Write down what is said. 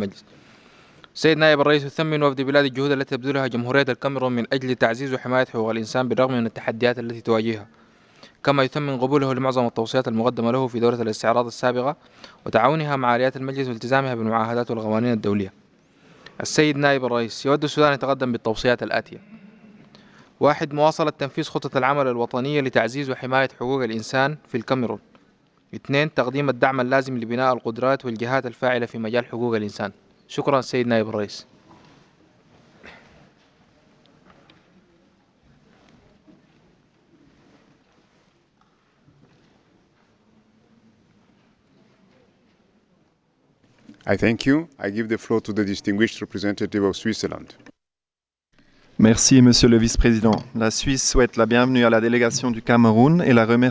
المجلس. سيد نائب الرئيس، يثمن وفد بلاد الجهود التي تبذلها جمهورية الكاميرون من أجل تعزيز وحماية حقوق الإنسان بالرغم من التحديات التي تواجهها، كما يثمن قبوله لمعظم التوصيات المقدمة له في دورة الاستعراض السابقة وتعاونها مع آليات المجلس والتزامها بالمعاهدات والقوانين الدولية. السيد نائب الرئيس، يود السودان يتقدم بالتوصيات الآتية: 1. مواصلة تنفيذ خطة العمل الوطنية لتعزيز وحماية حقوق الإنسان في الكاميرون. 2. تقديم الدعم اللازم لبناء القدرات والجهات الفاعلة في مجال حقوق الإنسان. شكرا سيد نائب الرئيس. I thank you. I give the floor to the distinguished representative of Switzerland. Merci, Monsieur le Vice-président. La Suisse souhaite la bienvenue à la délégation du Cameroun et la remercie